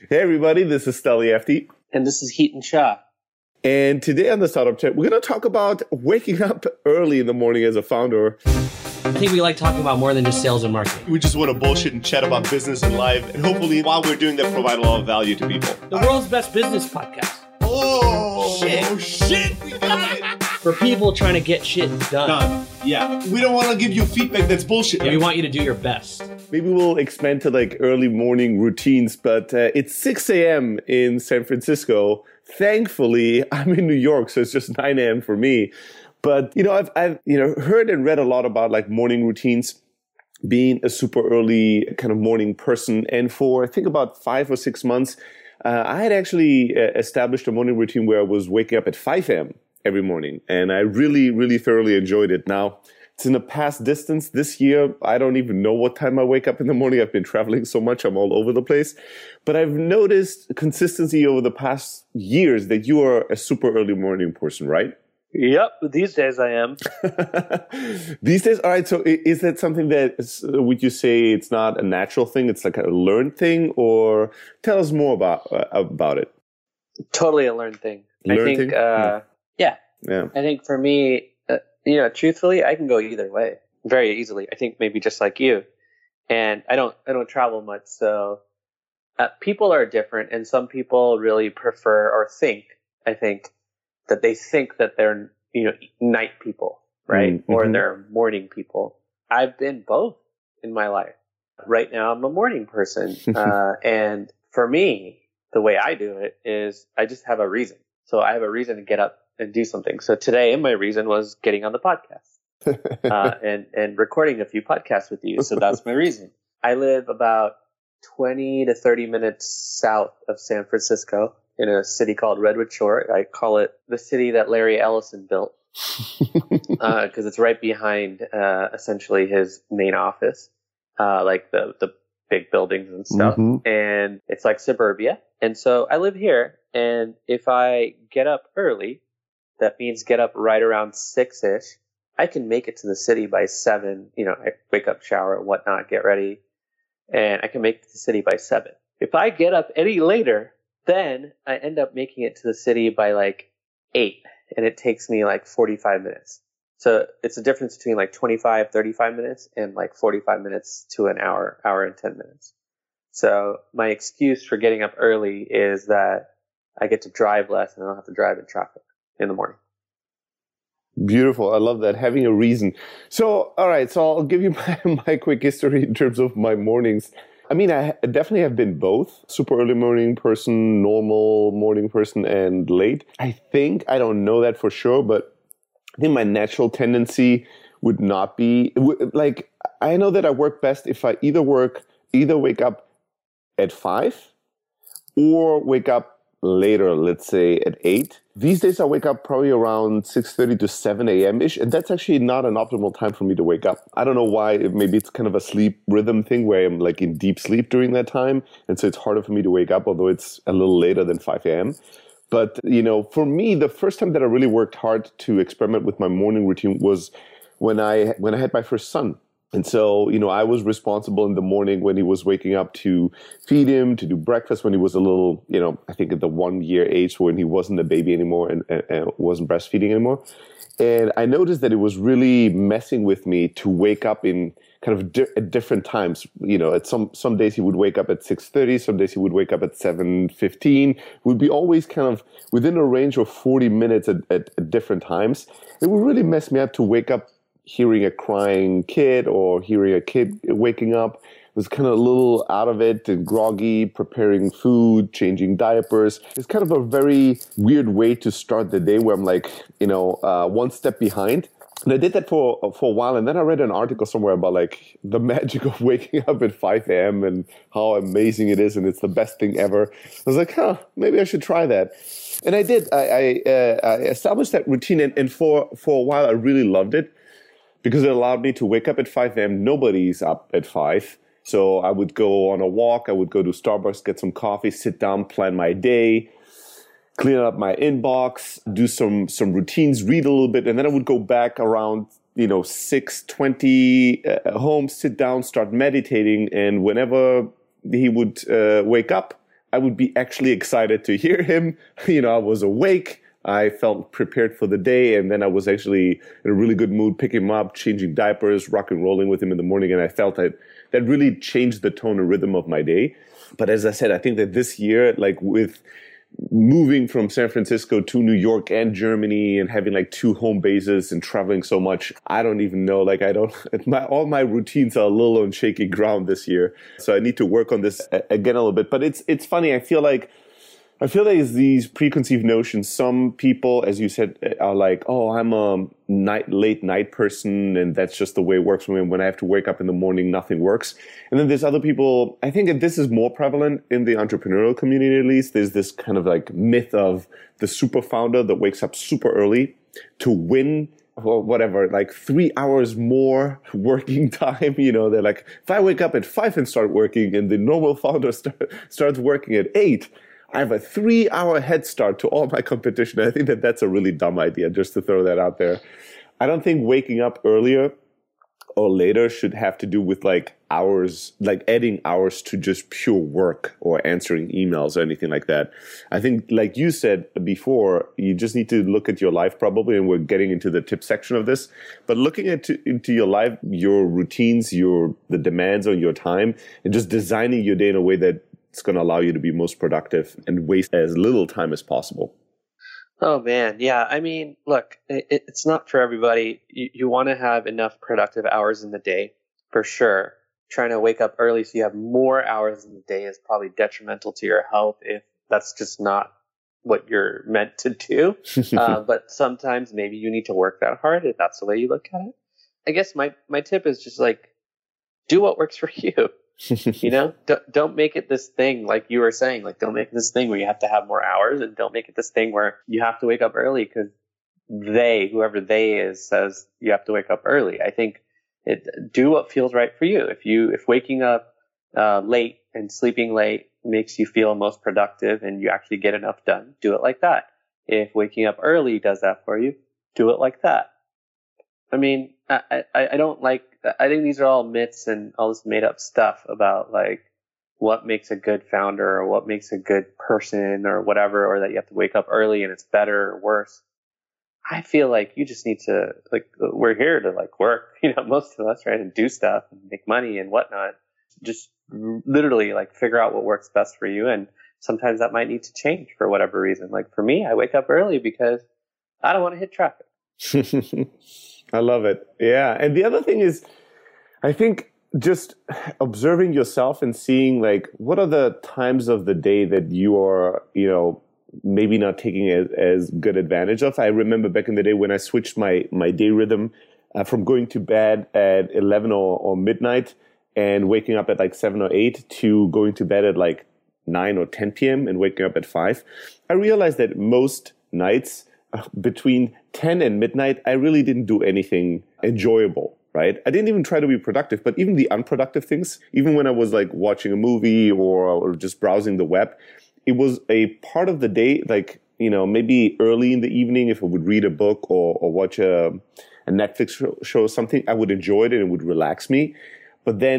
Hey everybody, this is Steli Efti. And this is Heaton Shah. And today on the Startup Chat, we're going to talk about waking up early in the morning as a founder. I think we like talking about more than just sales and marketing. We just want to bullshit and chat about business and life. And hopefully, while we're doing that, provide a lot of value to people. The world's best business podcast. Oh, shit. We got it. For people trying to get shit done. Yeah. We don't want to give you feedback that's bullshit. We want you to do your best. Maybe we'll expand to like early morning routines, but it's 6 a.m. in San Francisco. Thankfully, I'm in New York, so it's just 9 a.m. for me. But, I've heard and read a lot about like morning routines, being a super early kind of morning person. And for, I think about 5 or 6 months, I had actually established a morning routine where I was waking up at 5 a.m. every morning. And I really, really thoroughly enjoyed it. Now, it's in the past distance. This year, I don't even know what time I wake up in the morning. I've been traveling so much. I'm all over the place. But I've noticed consistency over the past years that you are a super early morning person, right? Yep. These days I am. These days? All right. So is that something that, would you say it's not a natural thing? It's like a learned thing? Or tell us more about it. Totally a learned thing. Yeah. I think for me, truthfully, I can go either way very easily. I think maybe just like you. And I don't travel much. So people are different. And some people really prefer or think that they think that they're, night people, right? Mm-hmm. Or they're morning people. I've been both in my life. Right now, I'm a morning person. And for me, the way I do it is I just have a reason. So I have a reason to get up and do something. So today, my reason was getting on the podcast and recording a few podcasts with you. So that's my reason. I live about 20 to 30 minutes south of San Francisco in a city called Redwood Shore. I call it the city that Larry Ellison built because it's right behind essentially his main office, like the big buildings and stuff. Mm-hmm. And it's like suburbia. And so I live here. And if I get up early, that means get up right around 6-ish. I can make it to the city by 7. I wake up, shower, whatnot, get ready. And I can make it to the city by 7. If I get up any later, then I end up making it to the city by like 8. And it takes me like 45 minutes. So it's a difference between like 25, 35 minutes and like 45 minutes to an hour and 10 minutes. So my excuse for getting up early is that I get to drive less and I don't have to drive in traffic in the morning. Beautiful. I love that. Having a reason. So, all right. So I'll give you my quick history in terms of my mornings. I mean, I definitely have been both super early morning person, normal morning person, and late. I don't know that for sure, but I think my natural tendency would not be like, I know that I work best if I either wake up at 5 or wake up later, let's say at 8. These days I wake up probably around 6:30 to 7 a.m.-ish, and that's actually not an optimal time for me to wake up. I don't know why. Maybe it's kind of a sleep rhythm thing where I'm like in deep sleep during that time, and so it's harder for me to wake up, although it's a little later than 5 a.m. But, for me, the first time that I really worked hard to experiment with my morning routine was when I had my first son. And so, I was responsible in the morning when he was waking up to feed him, to do breakfast when he was a little, I think at the 1-year age when he wasn't a baby anymore and wasn't breastfeeding anymore. And I noticed that it was really messing with me to wake up in kind of at different times. At some days he would wake up at 6:30, some days he would wake up at 7:15. Would be always kind of within a range of 40 minutes at different times. It would really mess me up to wake up hearing a crying kid or hearing a kid waking up. I was kind of a little out of it and groggy, preparing food, changing diapers. It's kind of a very weird way to start the day where I'm like, one step behind. And I did that for a while. And then I read an article somewhere about like the magic of waking up at 5 a.m. and how amazing it is. And it's the best thing ever. I was like, maybe I should try that. And I did. I established that routine. And for a while, I really loved it, because it allowed me to wake up at 5 a.m. Nobody's up at 5. So I would go on a walk. I would go to Starbucks, get some coffee, sit down, plan my day, clean up my inbox, do some routines, read a little bit. And then I would go back around, 6:20 home, sit down, start meditating. And whenever he would wake up, I would be actually excited to hear him. I was awake. I felt prepared for the day, and then I was actually in a really good mood, picking him up, changing diapers, rock and rolling with him in the morning, and I felt that really changed the tone and rhythm of my day. But as I said, I think that this year, like with moving from San Francisco to New York and Germany and having like 2 home bases and traveling so much, I don't even know, like all my routines are a little on shaky ground this year. So I need to work on this again a little bit. But it's funny. I feel like it's these preconceived notions. Some people, as you said, are like, oh, I'm a late night person, and that's just the way it works for me. When I have to wake up in the morning, nothing works. And then there's other people, I think that this is more prevalent in the entrepreneurial community, at least. There's this kind of like myth of the super founder that wakes up super early to win or whatever, like 3 hours more working time. They're like, if I wake up at 5 and start working and the normal founder starts working at 8, I have a 3-hour head start to all my competition. I think that that's a really dumb idea, just to throw that out there. I don't think waking up earlier or later should have to do with like hours, like adding hours to just pure work or answering emails or anything like that. I think, like you said before, you just need to look at your life probably, and we're getting into the tip section of this, but looking into your life, your routines, the demands on your time, and just designing your day in a way that it's going to allow you to be most productive and waste as little time as possible. Oh, man. Yeah. I mean, look, it's not for everybody. You want to have enough productive hours in the day, for sure. Trying to wake up early so you have more hours in the day is probably detrimental to your health if that's just not what you're meant to do. But sometimes maybe you need to work that hard if that's the way you look at it. I guess my tip is just like, do what works for you. Don't make it this thing, like you were saying, like don't make it this thing where you have to have more hours, and don't make it this thing where you have to wake up early because whoever they is, says you have to wake up early. I think do what feels right for you. If waking up late and sleeping late makes you feel most productive and you actually get enough done, do it like that. If waking up early does that for you, do it like that. I mean, I don't like, I think these are all myths and all this made up stuff about like what makes a good founder or what makes a good person or whatever, or that you have to wake up early and it's better or worse. I feel like you just need to, like, we're here to like work, most of us, right? And do stuff and make money and whatnot. Just literally like figure out what works best for you. And sometimes that might need to change for whatever reason. Like for me, I wake up early because I don't want to hit traffic. I love it. Yeah. And the other thing is, I think just observing yourself and seeing like, what are the times of the day that you are, maybe not taking as good advantage of. I remember back in the day when I switched my day rhythm from going to bed at 11 or midnight and waking up at like 7 or 8 to going to bed at like 9 or 10 p.m. and waking up at 5. I realized that most nights between 10 and midnight, I really didn't do anything enjoyable, right? I didn't even try to be productive, but even the unproductive things, even when I was like watching a movie or just browsing the web, it was a part of the day, like, maybe early in the evening, if I would read a book or watch a Netflix show or something, I would enjoy it and it would relax me. But then